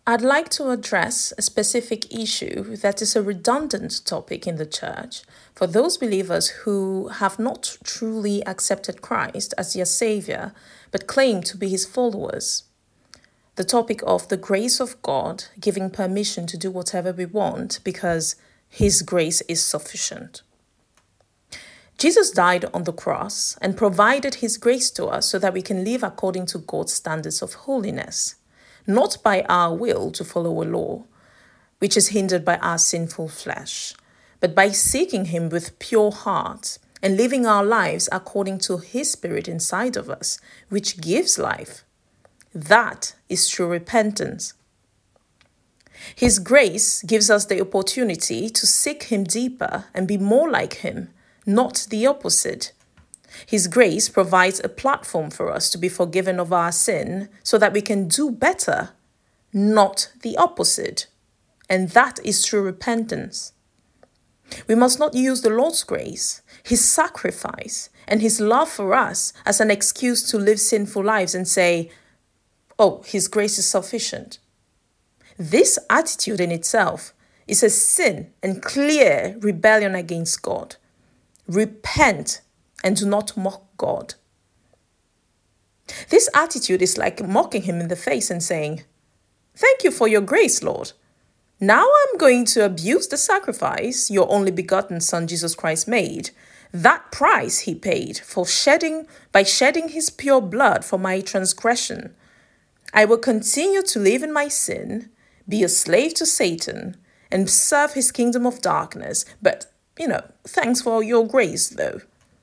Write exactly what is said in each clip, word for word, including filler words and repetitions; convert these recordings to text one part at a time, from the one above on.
I'd like to address a specific issue that is a redundant topic in the church for those believers who have not truly accepted Christ as their Savior but claim to be His followers. The topic of the grace of God giving permission to do whatever we want because His grace is sufficient. Jesus died on the cross and provided His grace to us so that we can live according to God's standards of holiness, not by our will to follow a law, which is hindered by our sinful flesh, but by seeking Him with pure heart and living our lives according to His Spirit inside of us, which gives life. That is true repentance. His grace gives us the opportunity to seek Him deeper and be more like Him, not the opposite. His grace provides a platform for us to be forgiven of our sin so that we can do better, not the opposite. And that is true repentance. We must not use the Lord's grace, His sacrifice, and His love for us as an excuse to live sinful lives and say, oh, His grace is sufficient. This attitude in itself is a sin and clear rebellion against God. Repent and do not mock God. This attitude is like mocking Him in the face and saying, thank you for your grace, Lord. Now I'm going to abuse the sacrifice your only begotten Son, Jesus Christ, made, that price He paid for shedding, by shedding His pure blood for my transgression. I will continue to live in my sin, be a slave to Satan, and serve his kingdom of darkness. But, you know, thanks for your grace, though.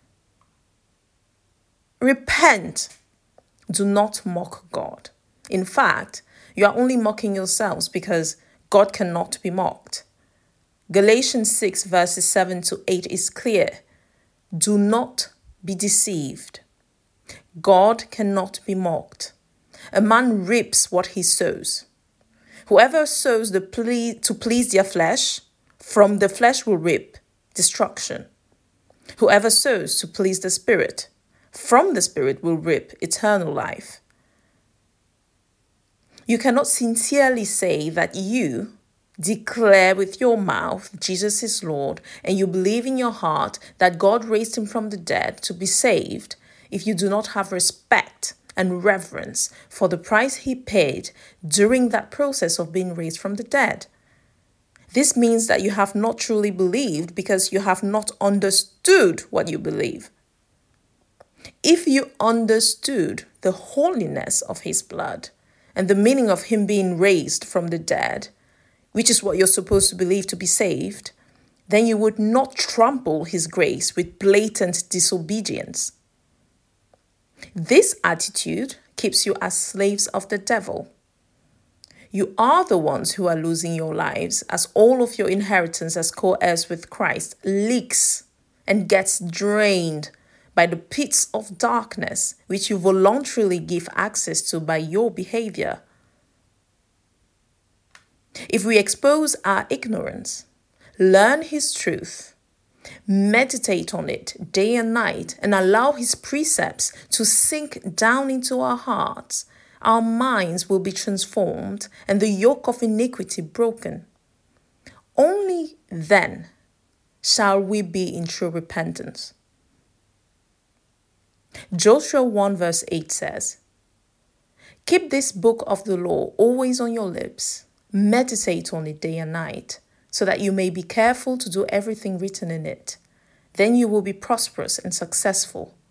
Repent. Do not mock God. In fact, you are only mocking yourselves because God cannot be mocked. Galatians six verses seven to eight is clear. Do not be deceived. God cannot be mocked. A man reaps what he sows. Whoever sows the ple- to please their flesh, from the flesh will reap destruction. Whoever sows to please the Spirit, from the Spirit will reap eternal life. You cannot sincerely say that you declare with your mouth Jesus is Lord and you believe in your heart that God raised Him from the dead to be saved if you do not have respect and reverence for the price He paid during that process of being raised from the dead. This means that you have not truly believed because you have not understood what you believe. If you understood the holiness of His blood and the meaning of Him being raised from the dead, which is what you're supposed to believe to be saved, then you would not trample His grace with blatant disobedience. This attitude keeps you as slaves of the devil. You are the ones who are losing your lives as all of your inheritance as co-heirs with Christ leaks and gets drained by the pits of darkness which you voluntarily give access to by your behavior. If we expose our ignorance, learn His truth, meditate on it day and night, and allow His precepts to sink down into our hearts, our minds will be transformed and the yoke of iniquity broken. Only then shall we be in true repentance. Joshua one verse eight says, keep this book of the law always on your lips, meditate on it day and night, so that you may be careful to do everything written in it. Then you will be prosperous and successful.